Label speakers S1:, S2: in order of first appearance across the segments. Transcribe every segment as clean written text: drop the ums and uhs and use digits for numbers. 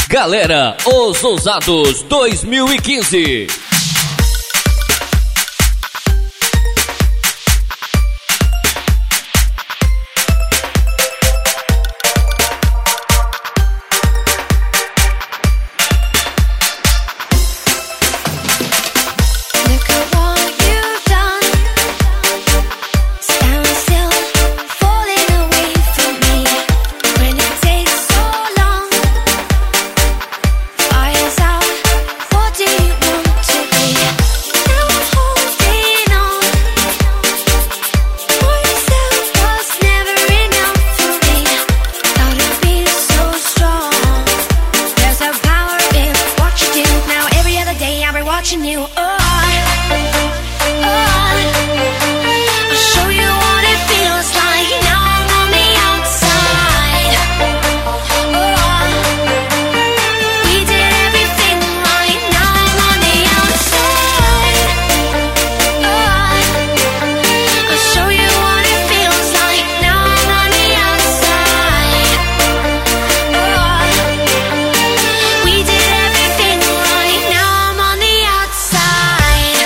S1: Galera, Os Ousados 2015.
S2: Watching you, I'll show you what it feels like. Now I'm on the outside. We did everything right. Now I'm on the outside. I'll show you what it feels like. Now I'm on the outside. We did everything right. Now I'm on the outside.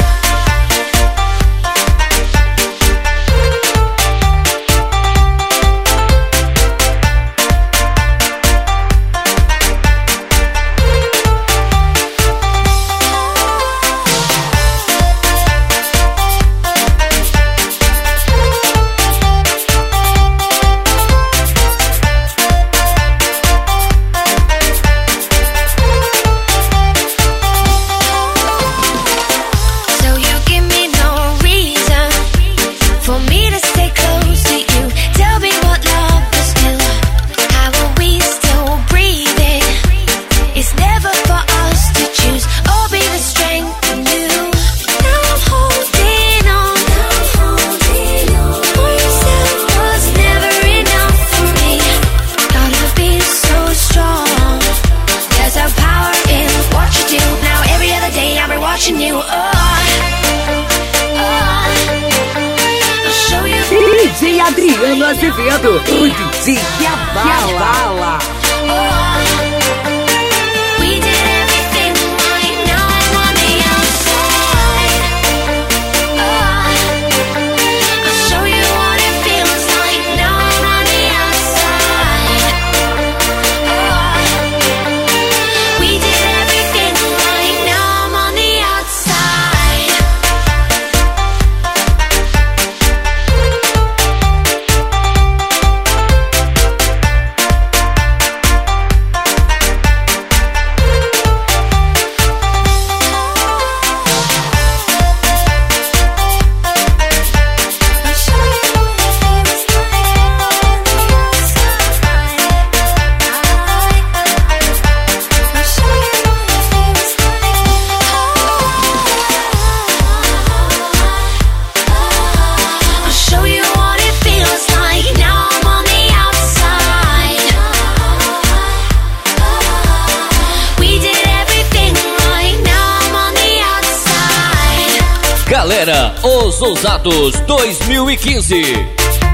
S2: So you give me no reason for me to stay close to you. Tell me what love is to. How are we still breathing? It's never for us to choose. Or be the strength in you. Now I'm holding on. What you said was never enough for me. Gotta be so strong. There's a power in what you do. Now every other day I'll be watching you. I'll show you.
S3: DJ Adriano Azevedo, o DJ que abala.
S2: We did everything right. Now I'm on the outside. I'll show you what it feels like. Now I'm on the outside. We did everything right. Now I'm on the outside. I'll show you what it feels like. I'll show you what it feels like. I'll show you what it feels like. Now I'm on the outside. We did everything right. Now I'm on the outside.
S1: Galera, Os Ousados 2015.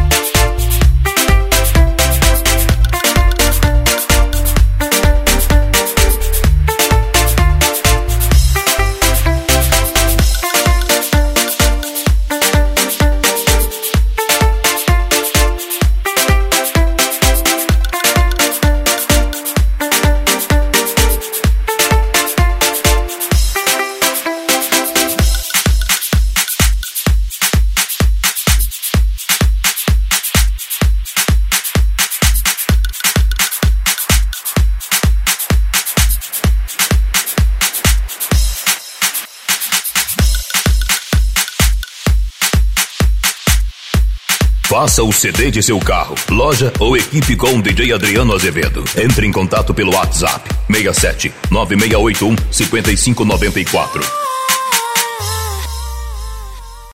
S4: Faça o CD de seu carro, loja ou equipe com DJ Adriano Azevedo. Entre em contato pelo WhatsApp 67 9681 5594.